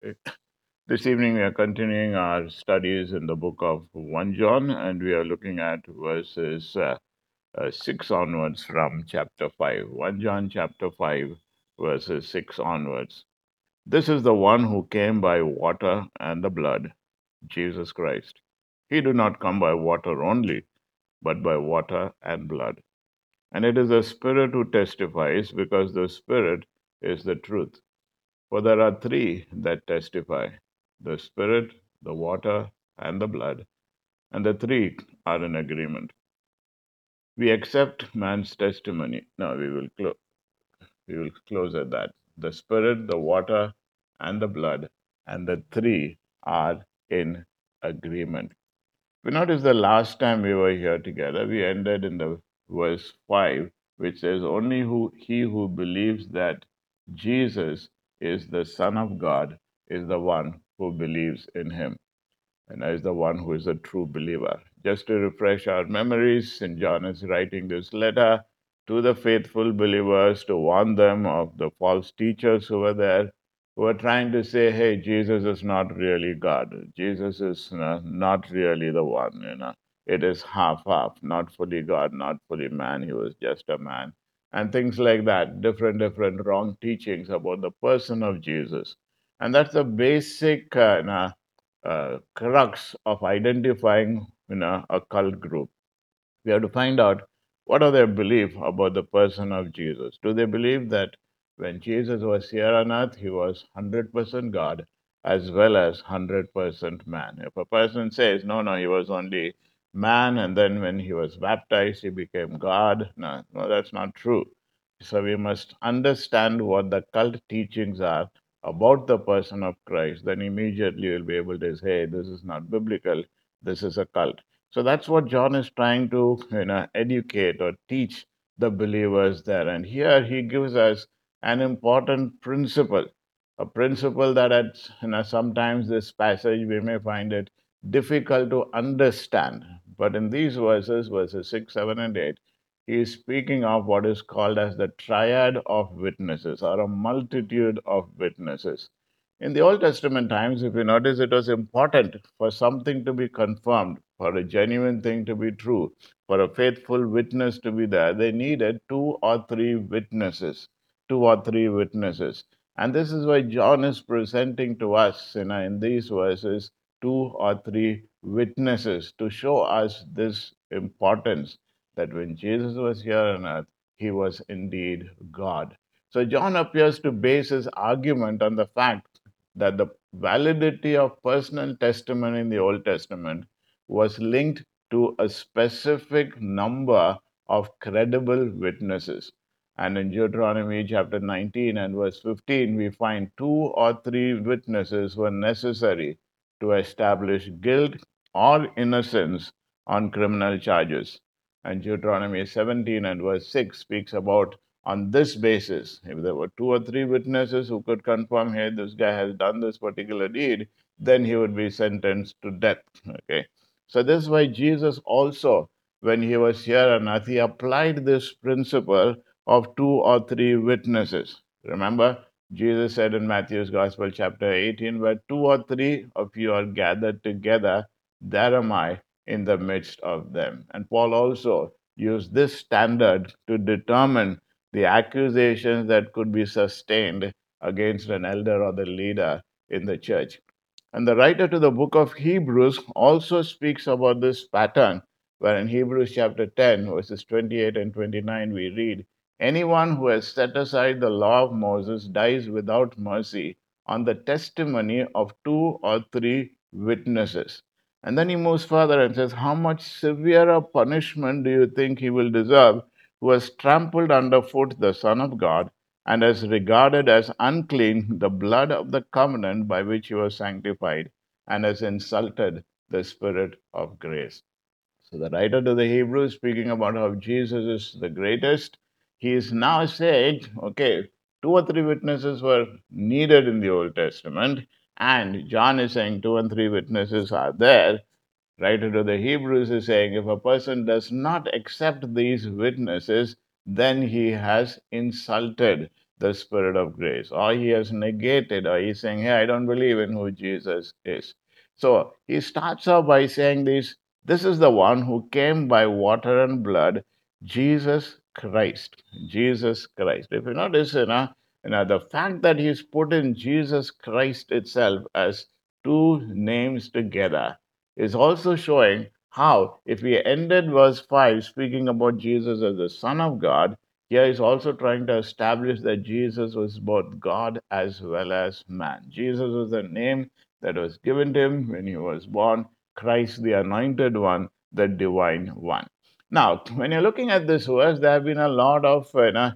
This evening, we are continuing our studies in the book of 1 John, and we are looking at verses 6 onwards from chapter 5. 1 John chapter 5, verses 6 onwards. This is the one who came by water and the blood, Jesus Christ. He did not come by water only, but by water and blood. And it is the Spirit who testifies, because the Spirit is the truth. For there are three that testify: the Spirit, the water, and the blood, and the three are in agreement. We accept man's testimony. No, we will close at that. The Spirit, the water, and the blood, and the three are in agreement. We notice the last time we were here together, we ended in the verse 5, which says, Only he who believes that Jesus is the Son of God is the one who believes in him, and is the one who is a true believer. Just to refresh our memories, St. John is writing this letter to the faithful believers to warn them of the false teachers who were there, who are trying to say, hey, Jesus is not really God. Jesus is not really the one. It is half, not fully God, not fully man. He was just a man. And things like that, different wrong teachings about the person of Jesus. And that's the basic crux of identifying a cult group. We have to find out what are their belief about the person of Jesus. Do they believe that when Jesus was here on earth, he was 100% God as well as 100% man? If a person says, no, he was only man, and then when he was baptized, he became God, no, that's not true. So we must understand what the cult teachings are about the person of Christ. Then immediately you'll be able to say, hey, this is not biblical, this is a cult. So that's what John is trying to educate or teach the believers there. And here he gives us an important principle, a principle that at sometimes this passage we may find it difficult to understand. But in these verses 6, 7, and 8, he is speaking of what is called as the triad of witnesses, or a multitude of witnesses. In the Old Testament times, if you notice, it was important for something to be confirmed, for a genuine thing to be true, for a faithful witness to be there. They needed two or three witnesses. Two or three witnesses. And this is why John is presenting to us in these verses two or three witnesses to show us this importance that when Jesus was here on earth, he was indeed God. So John appears to base his argument on the fact that the validity of personal testimony in the Old Testament was linked to a specific number of credible witnesses. And in Deuteronomy chapter 19 and verse 15, we find two or three witnesses were necessary to establish guilt or innocence on criminal charges. And Deuteronomy 17 and verse 6 speaks about on this basis, if there were two or three witnesses who could confirm, hey, this guy has done this particular deed, then he would be sentenced to death. Okay. So this is why Jesus also, when he was here on earth, he applied this principle of two or three witnesses. Remember, Jesus said in Matthew's Gospel, chapter 18, where two or three of you are gathered together, there am I in the midst of them. And Paul also used this standard to determine the accusations that could be sustained against an elder or the leader in the church. And the writer to the book of Hebrews also speaks about this pattern, where in Hebrews chapter 10, verses 28 and 29, we read, Anyone who has set aside the law of Moses dies without mercy on the testimony of two or three witnesses. And then he moves further and says, How much severer punishment do you think he will deserve who has trampled underfoot the Son of God and has regarded as unclean the blood of the covenant by which he was sanctified and has insulted the Spirit of grace? So the writer to the Hebrews, speaking about how Jesus is the greatest, he is now saying, okay, two or three witnesses were needed in the Old Testament, and John is saying two and three witnesses are there. Writer to the Hebrews is saying if a person does not accept these witnesses, then he has insulted the Spirit of grace, or he has negated, or he's saying, hey, I don't believe in who Jesus is. So he starts off by saying this is the one who came by water and blood, Jesus Christ. Jesus Christ. If you notice, the fact that he's put in Jesus Christ itself as two names together is also showing how, if we ended verse 5 speaking about Jesus as the Son of God, here he's also trying to establish that Jesus was both God as well as man. Jesus was the name that was given to him when he was born, Christ, the anointed one, the divine one. Now, when you're looking at this verse, there have been a lot of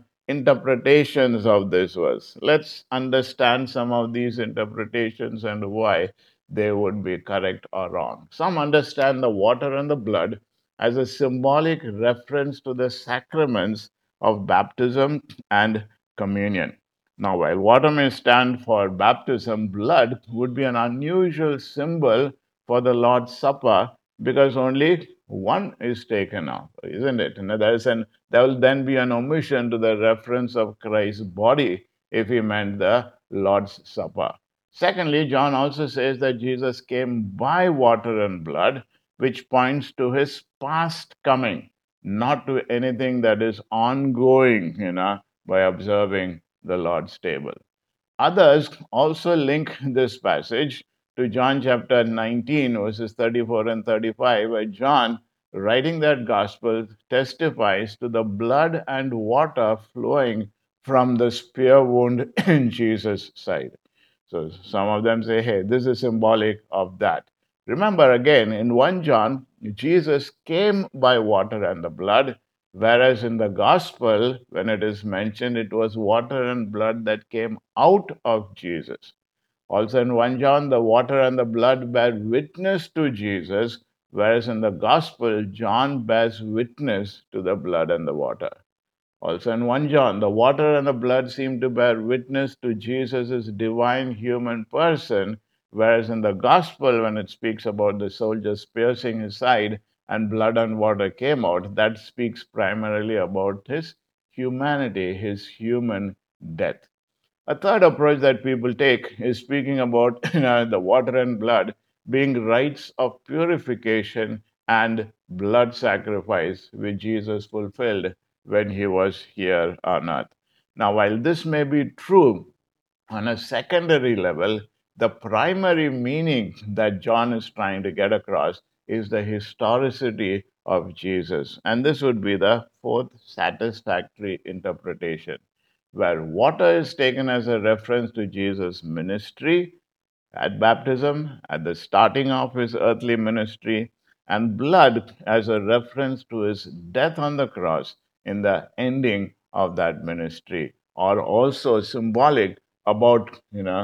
interpretations of this verse. Let's understand some of these interpretations and why they would be correct or wrong. Some understand the water and the blood as a symbolic reference to the sacraments of baptism and communion. Now, while water may stand for baptism, blood would be an unusual symbol for the Lord's Supper because only one is taken off, isn't it? There will then be an omission to the reference of Christ's body if he meant the Lord's Supper. Secondly, John also says that Jesus came by water and blood, which points to his past coming, not to anything that is ongoing, by observing the Lord's table. Others also link this passage to John chapter 19, verses 34 and 35, where John, writing that gospel, testifies to the blood and water flowing from the spear wound in Jesus' side. So some of them say, hey, this is symbolic of that. Remember again, in 1 John, Jesus came by water and the blood, whereas in the gospel, when it is mentioned, it was water and blood that came out of Jesus. Also in 1 John, the water and the blood bear witness to Jesus, whereas in the gospel, John bears witness to the blood and the water. Also in 1 John, the water and the blood seem to bear witness to Jesus' divine human person, whereas in the gospel, when it speaks about the soldiers piercing his side and blood and water came out, that speaks primarily about his humanity, his human death. A third approach that people take is speaking about the water and blood being rites of purification and blood sacrifice, which Jesus fulfilled when he was here on earth. Now, while this may be true on a secondary level, the primary meaning that John is trying to get across is the historicity of Jesus. And this would be the fourth satisfactory interpretation, where water is taken as a reference to Jesus' ministry at baptism, at the starting of his earthly ministry, and blood as a reference to his death on the cross in the ending of that ministry, or also symbolic about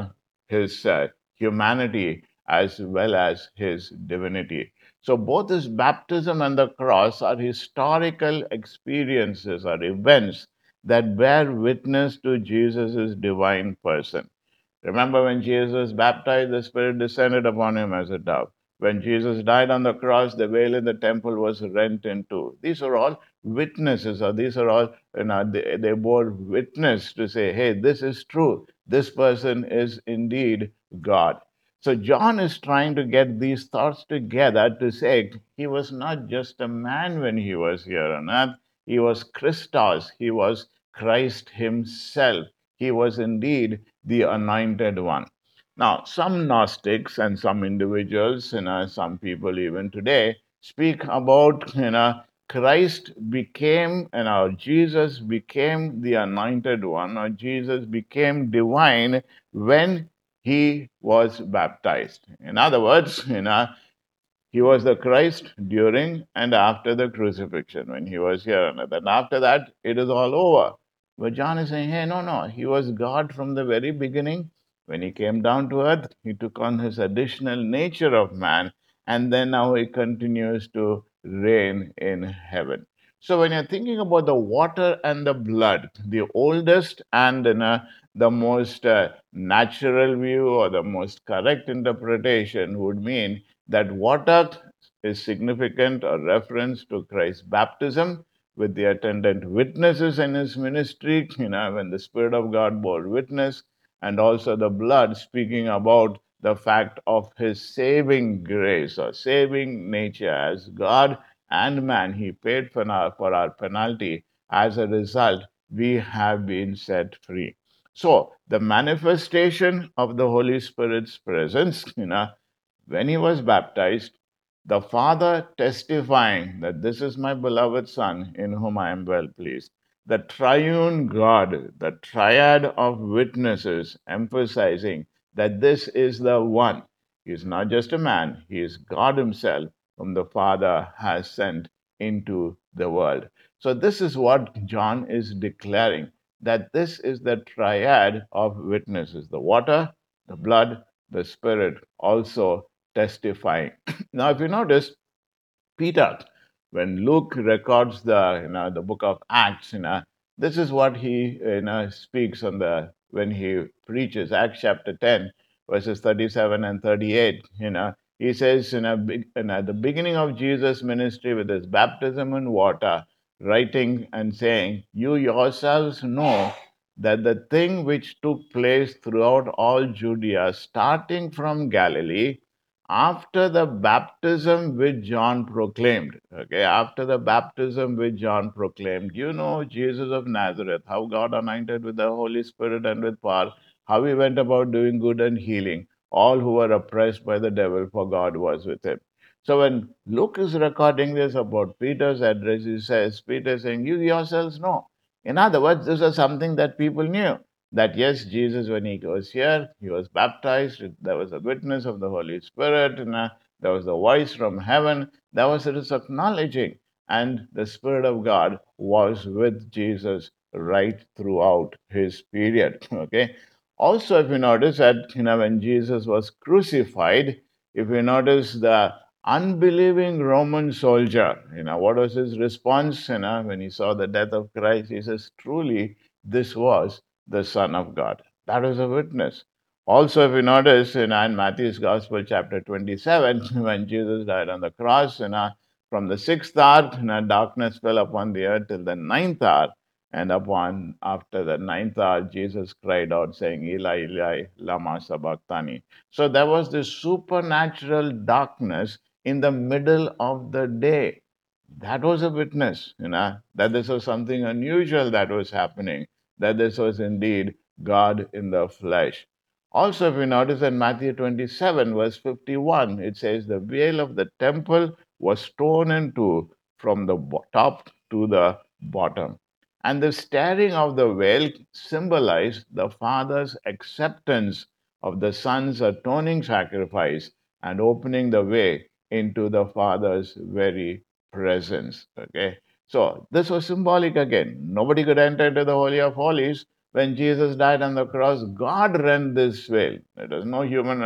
his humanity as well as his divinity. So both his baptism and the cross are historical experiences or events that bear witness to Jesus' divine person. Remember, when Jesus was baptized, the Spirit descended upon him as a dove. When Jesus died on the cross, the veil in the temple was rent in two. These are all witnesses, or these are all, they bore witness to say, hey, this is true. This person is indeed God. So John is trying to get these thoughts together to say he was not just a man when he was here on earth, he was Christos, he was Christ himself. He was indeed the anointed one. Now, some Gnostics and some individuals, some people even today, speak about, Christ became, Jesus became the anointed one, or Jesus became divine when he was baptized. In other words, he was the Christ during and after the crucifixion when he was here on earth. And after that, it is all over. But John is saying, hey, no, no, he was God from the very beginning. When he came down to earth, he took on his additional nature of man, and then now he continues to reign in heaven. So when you're thinking about the water and the blood, the oldest and the most natural view or the most correct interpretation would mean that water is significant or reference to Christ's baptism, with the attendant witnesses in his ministry, when the Spirit of God bore witness, and also the blood speaking about the fact of his saving grace or saving nature as God and man. He paid for our penalty. As a result, we have been set free. So, the manifestation of the Holy Spirit's presence, when he was baptized, the Father testifying that this is my beloved Son in whom I am well pleased. The triune God, the triad of witnesses emphasizing that this is the one. He is not just a man, he is God Himself, whom the Father has sent into the world. So, this is what John is declaring, that this is the triad of witnesses: the water, the blood, the Spirit also testifying. Now, if you notice, Peter, when Luke records the book of Acts, this is what he speaks on the when he preaches. Acts chapter 10, verses 37 and 38. He says at the beginning of Jesus' ministry with his baptism in water, writing and saying, "You yourselves know that the thing which took place throughout all Judea, starting from Galilee, after the baptism which John proclaimed." Okay, after the baptism which John proclaimed, Jesus of Nazareth, how God anointed with the Holy Spirit and with power, how he went about doing good and healing all who were oppressed by the devil, for God was with him. So when Luke is recording this about Peter's address, he says, Peter saying, "You yourselves know." In other words, this was something that people knew, that yes, Jesus, when he was here, he was baptized. There was a witness of the Holy Spirit, and there was a voice from heaven. There was this acknowledging, and the Spirit of God was with Jesus right throughout his period. Okay. Also, if you notice that when Jesus was crucified, if you notice the unbelieving Roman soldier, what was his response? When he saw the death of Christ, he says, "Truly, this was the Son of God." That was a witness. Also, if you notice in Matthew's Gospel, chapter 27, when Jesus died on the cross, from the sixth hour, darkness fell upon the earth till the ninth hour. And upon after the ninth hour, Jesus cried out, saying, "Eli, Eli, lama sabachthani." So there was this supernatural darkness in the middle of the day. That was a witness, that this was something unusual that was happening, that this was indeed God in the flesh. Also, if you notice in Matthew 27, verse 51, it says, "The veil of the temple was torn in two from the top to the bottom." And the tearing of the veil symbolized the Father's acceptance of the Son's atoning sacrifice and opening the way into the Father's very presence. Okay. So this was symbolic again. Nobody could enter into the Holy of Holies. When Jesus died on the cross, God rent this veil. It was no human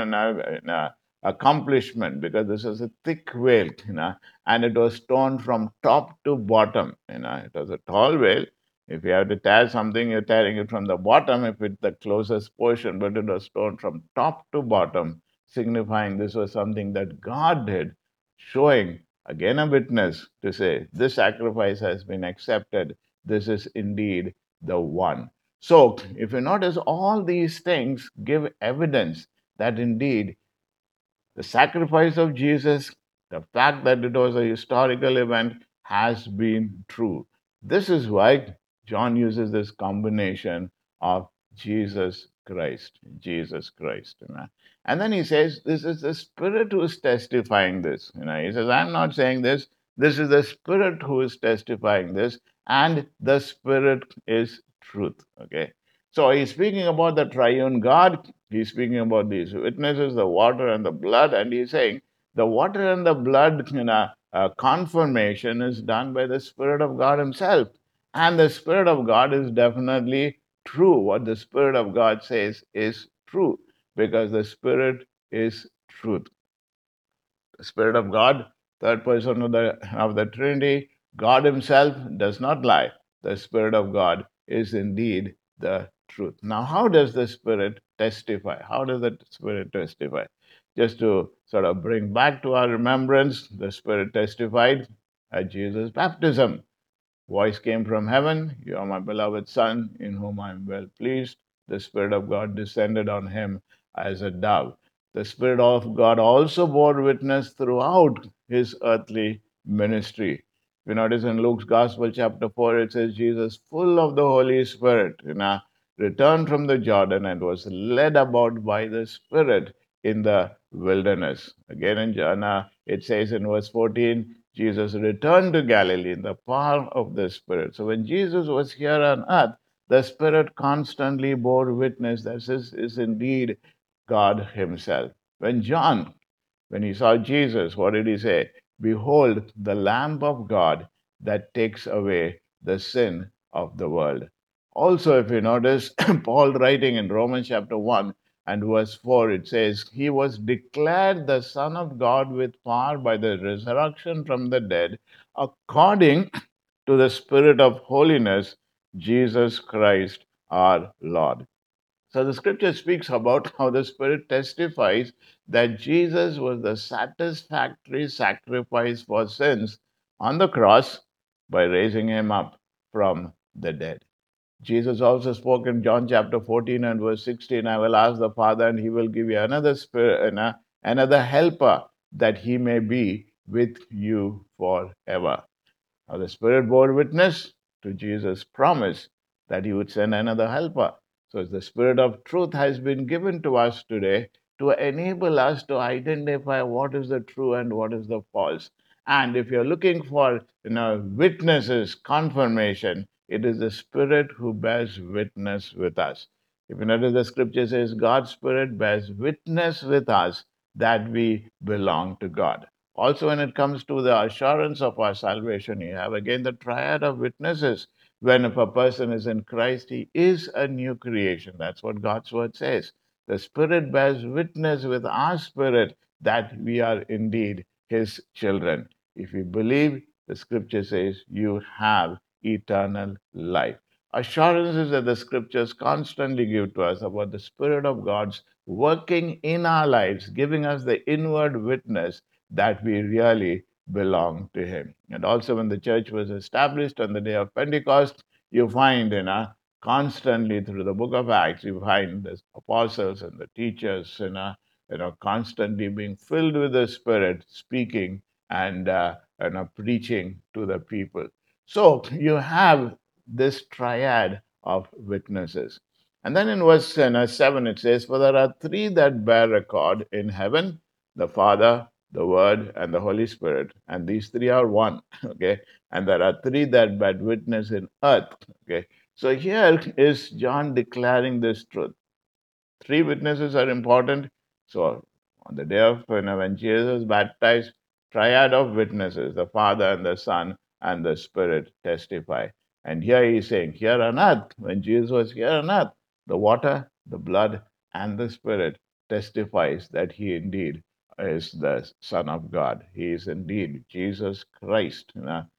accomplishment, because this was a thick veil, and it was torn from top to bottom. It was a tall veil. If you have to tear something, you're tearing it from the bottom if it's the closest portion, but it was torn from top to bottom, signifying this was something that God did, showing again a witness to say, this sacrifice has been accepted. This is indeed the one. So, if you notice, all these things give evidence that indeed the sacrifice of Jesus, the fact that it was a historical event, has been true. This is why John uses this combination of Jesus Christ, Jesus Christ. And then he says, this is the Spirit who is testifying this. He says, I'm not saying this. This is the Spirit who is testifying this, and the Spirit is truth. Okay. So he's speaking about the triune God. He's speaking about these witnesses, the water and the blood, and he's saying the water and the blood confirmation is done by the Spirit of God Himself. And the Spirit of God is definitely true. What the Spirit of God says is true, because the Spirit is truth. The Spirit of God, third person of the Trinity, God Himself does not lie. The Spirit of God is indeed the truth. Now, how does the Spirit testify? How does the Spirit testify? Just to sort of bring back to our remembrance, the Spirit testified at Jesus' baptism. Voice came from heaven, "You are my beloved Son, in whom I am well pleased." The Spirit of God descended on him as a dove. The Spirit of God also bore witness throughout his earthly ministry. You notice in Luke's Gospel, chapter 4, it says, Jesus, full of the Holy Spirit, returned from the Jordan and was led about by the Spirit in the wilderness. Again in John, it says in verse 14, Jesus returned to Galilee in the power of the Spirit. So when Jesus was here on earth, the Spirit constantly bore witness that this is indeed God Himself. When he saw Jesus, what did he say? Behold, the Lamb of God that takes away the sin of the world. Also, if you notice, Paul writing in Romans chapter 1 and verse 4, it says, He was declared the Son of God with power by the resurrection from the dead, according to the Spirit of holiness, Jesus Christ our Lord. So the scripture speaks about how the Spirit testifies that Jesus was the satisfactory sacrifice for sins on the cross by raising him up from the dead. Jesus also spoke in John chapter 14 and verse 16, I will ask the Father, and he will give you another spirit, another helper, that he may be with you forever. Now, the Spirit bore witness to Jesus' promise that he would send another helper. So, the Spirit of truth has been given to us today to enable us to identify what is the true and what is the false. And if you're looking for, witnesses, confirmation, it is the Spirit who bears witness with us. If you notice, the scripture says God's Spirit bears witness with us that we belong to God. Also, when it comes to the assurance of our salvation, you have again the triad of witnesses. When if a person is in Christ, he is a new creation. That's what God's word says. The Spirit bears witness with our spirit that we are indeed his children. If you believe, the scripture says you have eternal life. Assurances that the scriptures constantly give to us about the Spirit of God's working in our lives, giving us the inward witness that we really belong to Him. And also, when the church was established on the day of Pentecost, you find, constantly through the book of Acts, you find the apostles and the teachers, constantly being filled with the Spirit, speaking and preaching to the people. So you have this triad of witnesses. And then in verse 7, it says, For there are three that bear record in heaven, the Father, the Word, and the Holy Spirit. And these three are one. Okay. And there are three that bear witness in earth. Okay. So here is John declaring this truth. Three witnesses are important. So on the day of when Jesus was baptized, triad of witnesses, the Father and the Son and the Spirit testify. And here he's saying, here on earth, when Jesus was here on earth, the water, the blood, and the Spirit testifies that he indeed is the Son of God. He is indeed Jesus Christ,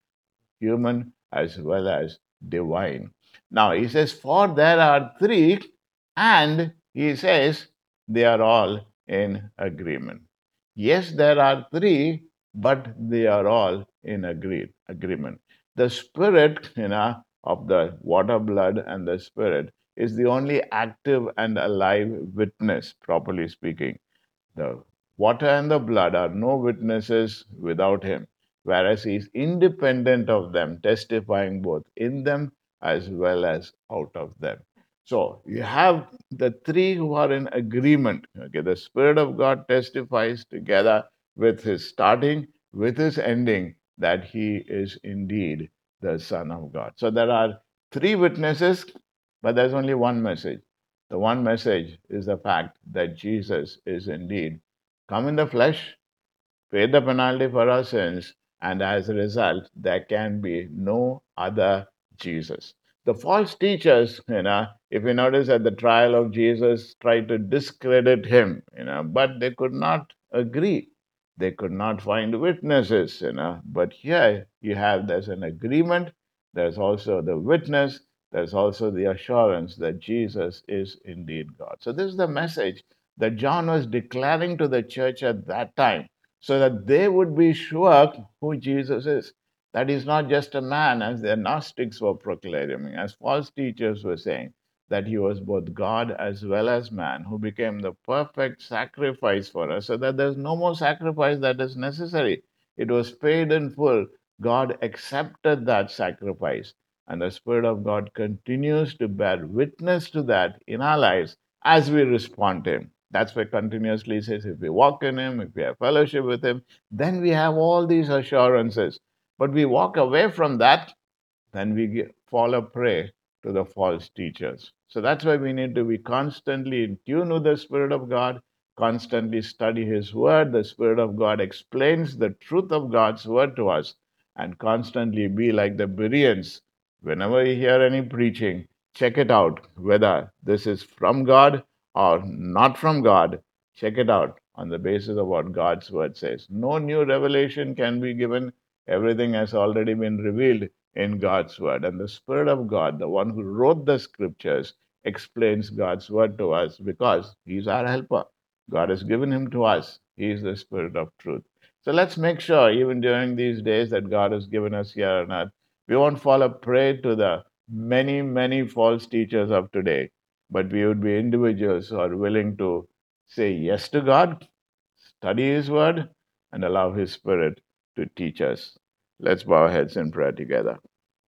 human as well as divine. Now he says, For there are three, and he says they are all in agreement. Yes, there are three, but they are all in agreement. The Spirit, of the water, blood, and the Spirit is the only active and alive witness, properly speaking. The water and the blood are no witnesses without him, whereas he is independent of them, testifying both in them as well as out of them. So you have the three who are in agreement. Okay, the Spirit of God testifies together with his starting, with his ending, that he is indeed the Son of God. So there are three witnesses, but there's only one message. The one message is the fact that Jesus is indeed come in the flesh, paid the penalty for our sins, and as a result, there can be no other Jesus. The false teachers, if you notice at the trial of Jesus, tried to discredit him, but they could not agree. They could not find witnesses, But here you have there's an agreement, there's also the witness, there's also the assurance that Jesus is indeed God. So this is the message that John was declaring to the church at that time so that they would be sure who Jesus is. That is not just a man, as the Gnostics were proclaiming, as false teachers were saying, that he was both God as well as man, who became the perfect sacrifice for us, so that there's no more sacrifice that is necessary. It was paid in full. God accepted that sacrifice, and the Spirit of God continues to bear witness to that in our lives as we respond to Him. That's why continuously says, if we walk in Him, if we have fellowship with Him, then we have all these assurances. But we walk away from that, then we fall a prey to the false teachers. So that's why we need to be constantly in tune with the Spirit of God, constantly study His Word. The Spirit of God explains the truth of God's Word to us, and constantly be like the Bereans. Whenever you hear any preaching, check it out whether this is from God or not from God. Check it out on the basis of what God's Word says. No new revelation can be given. Everything has already been revealed in God's word. And the Spirit of God, the one who wrote the scriptures, explains God's word to us because He's our helper. God has given Him to us. He is the Spirit of truth. So let's make sure, even during these days that God has given us here on earth, we won't fall a prey to the many, many false teachers of today, but we would be individuals who are willing to say yes to God, study His word, and allow His Spirit to teach us. Let's bow our heads in prayer together.